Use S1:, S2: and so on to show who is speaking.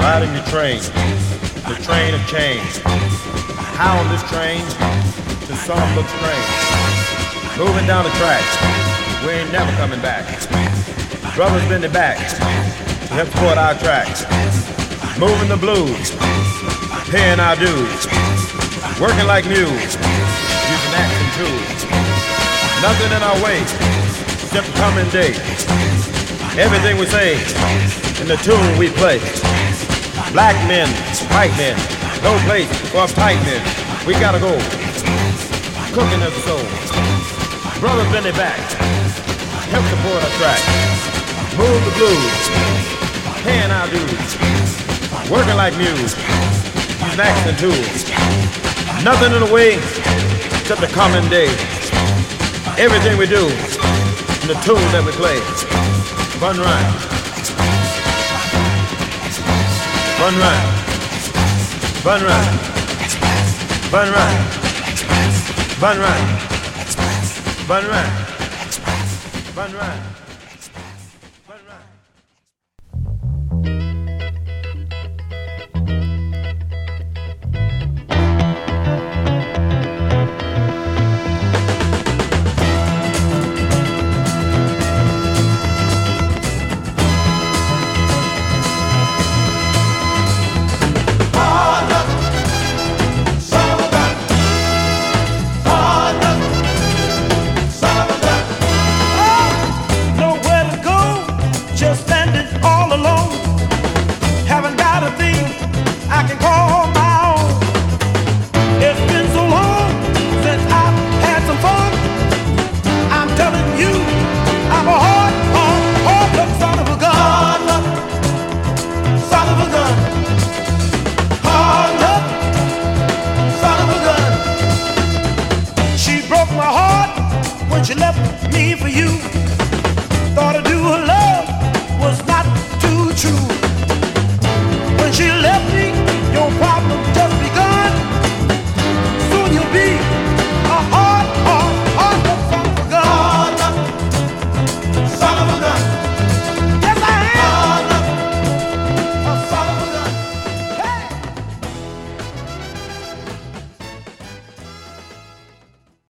S1: riding the train of change. How on this train, to some looks strange. Moving down the tracks, we ain't never coming back. Brothers bending back to help support our tracks. Moving the blues, paying our dues. Working like mules, using action tools. Nothing in our way, except the coming day. Everything we say, in the tune we play. Black men, white men, no place for uptight men. We gotta go, cooking as a soul. Brothers bend their back, help support our track. Move the blues, paying our dues. Working like mules, using action tools. Nothing in the way except the common day. Everything we do in the tune that we play. Fun rhyme. Fun rhyme. Fun rhyme. Fun rhyme. Fun rhyme. Fun rhyme. Fun rhyme. Fun rhyme.
S2: She left me for you.